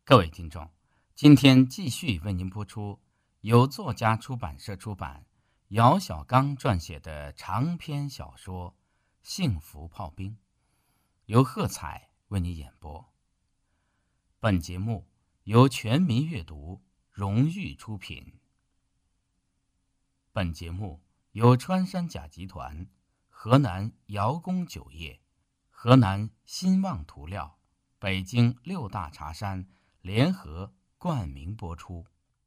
各位听众，今天继续为您播出由作家出版社出版、姚小刚撰写的长篇小说《幸福炮兵》，由贺彩为你演播。本节目由全民阅读荣誉出品。本节目由穿山甲集团、河南瑶宫酒业、河南兴旺涂料、北京六大茶山联合冠名播出。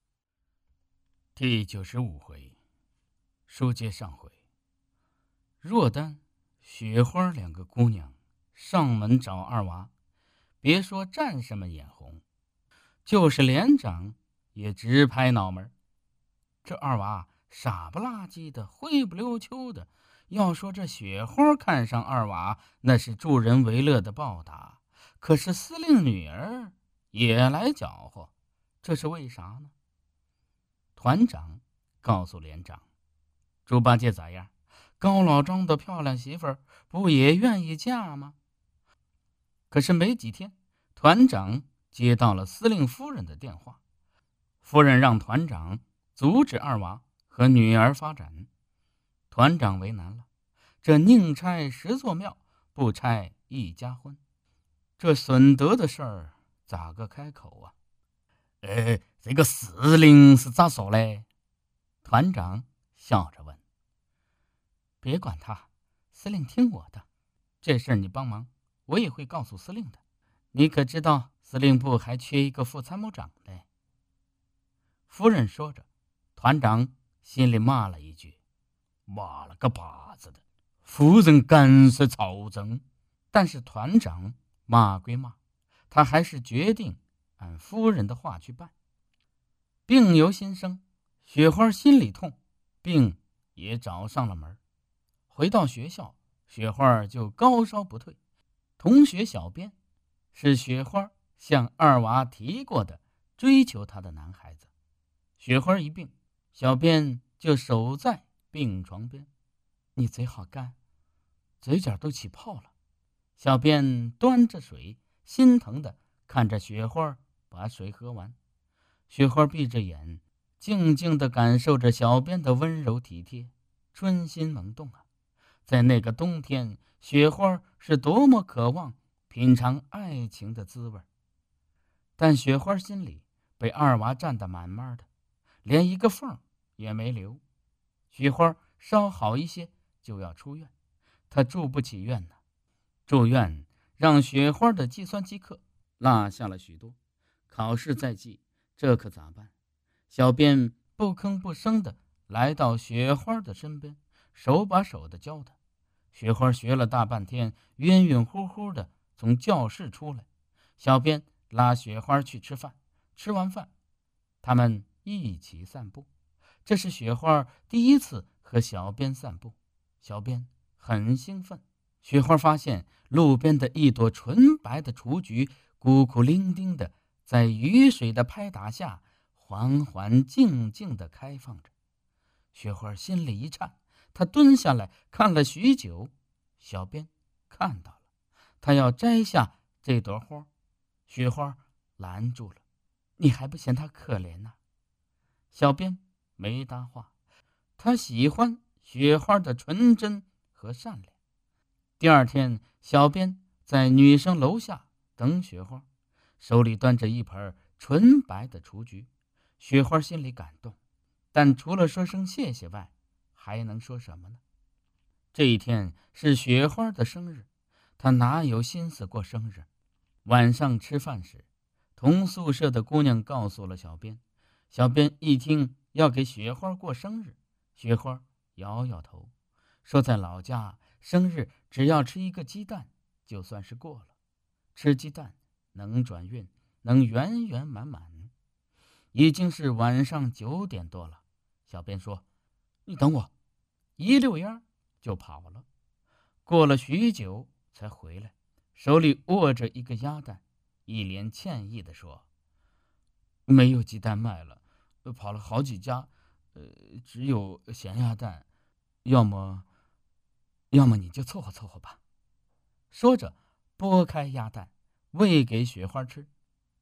第95回，书接上回，若丹、雪花两个姑娘上门找二娃，别说战士们眼红，就是连长也直拍脑门。这二娃傻不拉几的，灰不溜秋的，要说这雪花看上二娃，那是助人为乐的报答，可是司令女儿也来搅和，这是为啥呢？团长告诉连长，猪八戒咋样？高老庄的漂亮媳妇儿不也愿意嫁吗？可是没几天，团长接到了司令夫人的电话，夫人让团长阻止二娃和女儿发展。团长为难了，这宁拆10座庙，不拆一家婚，这损德的事儿咋个开口啊？这个司令是咋说嘞？团长笑着问。别管他，司令听我的，这事儿你帮忙，我也会告诉司令的。你可知道司令部还缺一个副参谋长嘞？夫人说着，团长心里骂了一句：骂了个巴子的，夫人干涉朝政。但是团长骂归骂，他还是决定按夫人的话去办。病由心生，雪花心里痛，病也找上了门。回到学校，雪花就高烧不退。同学小编是雪花向二娃提过的追求她的男孩子。雪花一病，小编就守在病床边。你贼好干，嘴角都起泡了。小编端着水，心疼的看着雪花把水喝完。雪花闭着眼，静静地感受着小编的温柔体贴，春心萌动啊！在那个冬天，雪花是多么渴望品尝爱情的滋味。但雪花心里被二娃占得满满的，连一个缝也没留。雪花稍好一些就要出院，她住不起院呢。住院让雪花的计算机课落下了许多，考试在即，这可咋办？小编不吭不声地来到雪花的身边，手把手地教她。雪花学了大半天，晕晕乎乎的从教室出来。小编拉雪花去吃饭，吃完饭他们一起散步。这是雪花第一次和小编散步，小编很兴奋。雪花发现路边的一朵纯白的雏菊孤苦伶仃的在雨水的拍打下缓缓静静地开放着。雪花心里一颤，她蹲下来看了许久。小编看到了，他要摘下这朵花，雪花拦住了。你还不嫌他可怜呢？小编没搭话，他喜欢雪花的纯真和善良。第二天，小编在女生楼下等雪花，手里端着一盆纯白的雏菊。雪花心里感动，但除了说声谢谢外，还能说什么呢？这一天是雪花的生日，她哪有心思过生日？晚上吃饭时，同宿舍的姑娘告诉了小编。小编一听要给雪花过生日，雪花摇摇头，说在老家生日只要吃一个鸡蛋就算是过了，吃鸡蛋能转运，能圆圆满满。已经是晚上9点多了，小编说：你等我。一溜烟就跑了。过了许久才回来，手里握着一个鸭蛋，一脸歉意地说：没有鸡蛋卖了，跑了好几家，只有咸鸭蛋，要么你就凑合凑合吧。说着剥开鸭蛋喂给雪花吃。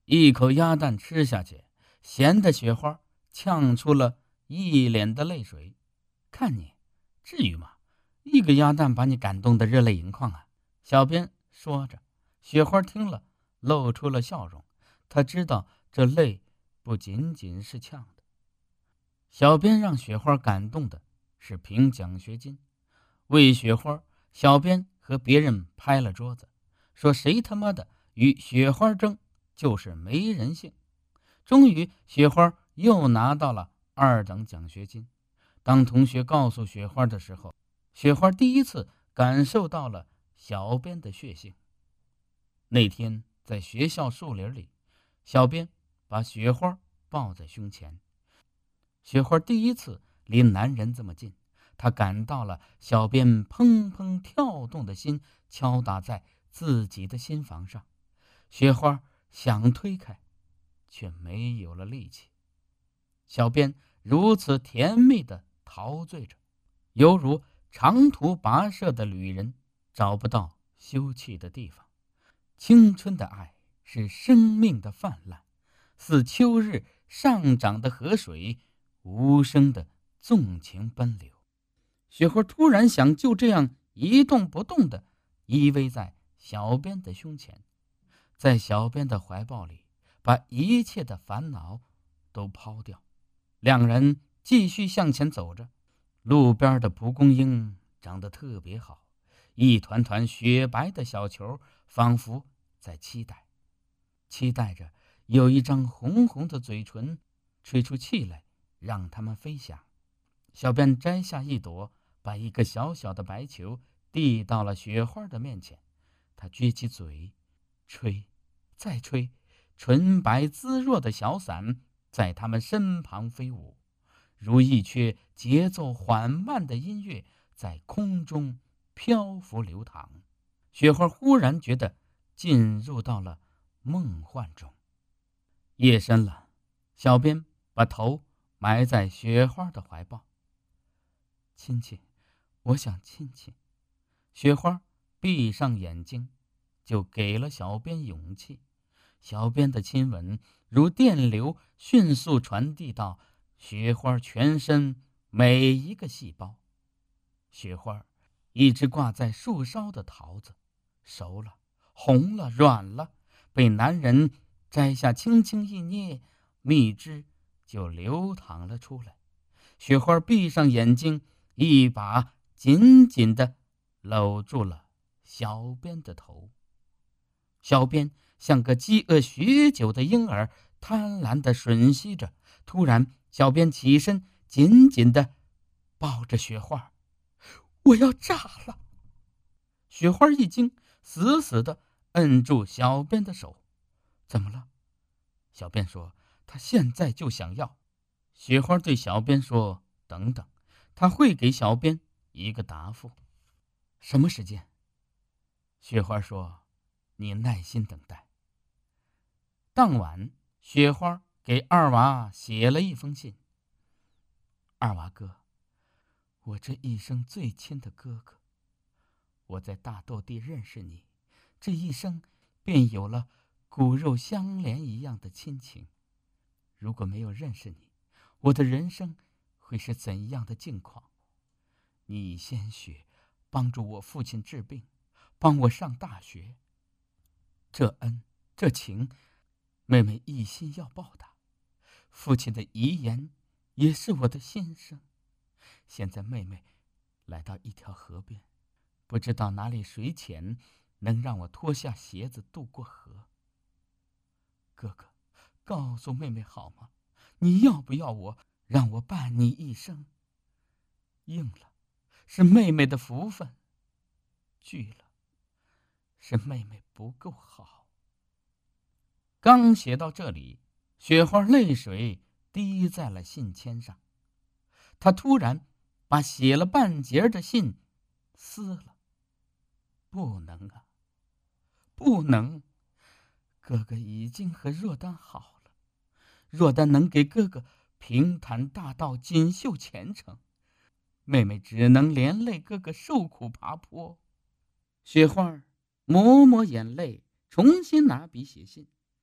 一口鸭蛋吃下去，咸的雪花呛出了一脸的泪水。看你，至于吗？一个鸭蛋把你感动得热泪盈眶啊！小编说着，雪花听了，露出了笑容。他知道这泪不仅仅是呛的。小编让雪花感动的是评奖学金。为雪花，小编和别人拍了桌子，说谁他妈的与雪花争就是没人性。终于雪花又拿到了2等奖学金。当同学告诉雪花的时候，雪花第一次感受到了小编的血性。那天在学校树林里，小编把雪花抱在胸前。雪花第一次离男人这么近，她感到了小编砰砰跳动的心敲打在自己的心房上。雪花想推开，却没有了力气。小编如此甜蜜地陶醉着，犹如长途跋涉的旅人找不到休憩的地方。青春的爱是生命的泛滥，似秋日上涨的河水，无声的纵情奔流。雪花突然想就这样一动不动地依偎在小编的胸前，在小编的怀抱里，把一切的烦恼都抛掉。两人继续向前走着。路边的蒲公英长得特别好，一团团雪白的小球仿佛在期待着有一张红红的嘴唇吹出气来，让它们飞翔。小编摘下一朵，把一个小小的白球递到了雪花的面前。他撅起嘴，吹，再吹，纯白滋润的小伞在他们身旁飞舞，如一阙节奏缓慢的音乐在空中漂浮流淌。雪花忽然觉得进入到了梦幻中。夜深了，小编把头埋在雪花的怀抱。亲亲，我想亲亲。雪花闭上眼睛，就给了小编勇气。小编的亲吻如电流，迅速传递到雪花全身每一个细胞。雪花，一只挂在树梢的桃子，熟了，红了，软了，被男人摘下，轻轻一捏，蜜汁就流淌了出来。雪花闭上眼睛，一把紧紧地搂住了小编的头。小编像个饥饿许久的婴儿，贪婪地吮吸着。突然，小编起身，紧紧地抱着雪花。我要炸了！雪花一惊，死死地摁住小编的手。怎么了？小编说，他现在就想要。雪花对小编说，等等，他会给小编一个答复。什么时间？雪花说，你耐心等待。当晚，雪花给二娃写了一封信。二娃哥，我这一生最亲的哥哥，我在大豆地认识你，这一生便有了骨肉相连一样的亲情。如果没有认识你，我的人生会是怎样的境况？你以鲜血帮助我父亲治病，帮我上大学，这恩这情，妹妹一心要报答。父亲的遗言也是我的心声。现在妹妹来到一条河边，不知道哪里水浅，能让我脱下鞋子渡过河。哥哥，告诉妹妹好吗？你要不要我让我伴你一生？应了，是妹妹的福分；拒了，是妹妹不够好。刚写到这里，雪花泪水滴在了信签上。她突然把写了半截的信撕了。不能啊，不能！哥哥已经和若丹好了，若丹能给哥哥平坦大道，锦绣前程，妹妹只能连累哥哥受苦爬坡。雪花抹抹眼泪，重新拿笔写信。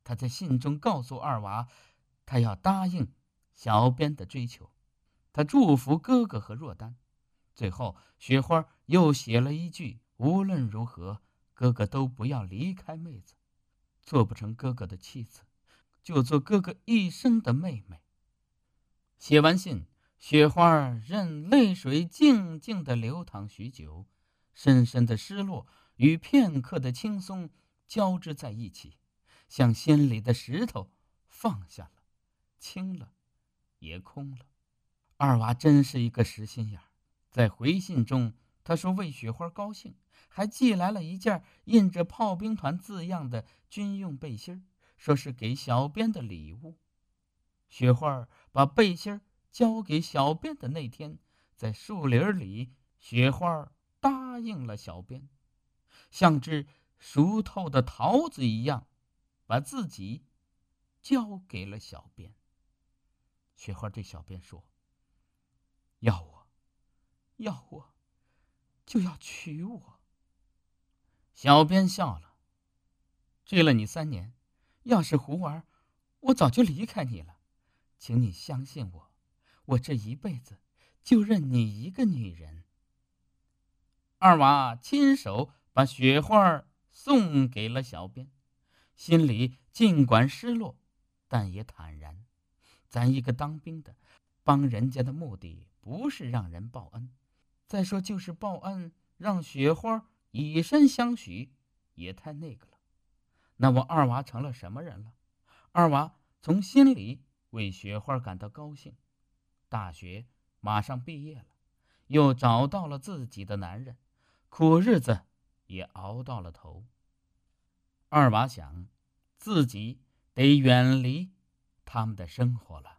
他在信中告诉二娃，他要答应小编的追求，他祝福哥哥和若丹。最后，雪花又写了一句：无论如何，哥哥都不要离开妹子，做不成哥哥的妻子，就做哥哥一生的妹妹。写完信，雪花任泪水静静地流淌许久，深深的失落与片刻的轻松交织在一起，像心里的石头放下了，轻了，也空了。二娃真是一个实心眼儿，在回信中，他说为雪花高兴，还寄来了一件印着炮兵团字样的军用背心，说是给小编的礼物。雪花把背心交给小编的那天，在树林里，雪花答应了小编，像只熟透的桃子一样，把自己交给了小编。雪花对小编说：要我就要娶我。小编笑了：追了你3年，要是胡玩，我早就离开你了。请你相信我，我这一辈子就认你一个女人。二娃亲手把雪花送给了小编，心里尽管失落，但也坦然。咱一个当兵的，帮人家的目的不是让人报恩，再说就是报恩让雪花以身相许，也太那个了。那我二娃成了什么人了？二娃从心里为雪花感到高兴。大学马上毕业了，又找到了自己的男人，苦日子也熬到了头。二娃想，自己得远离他们的生活了。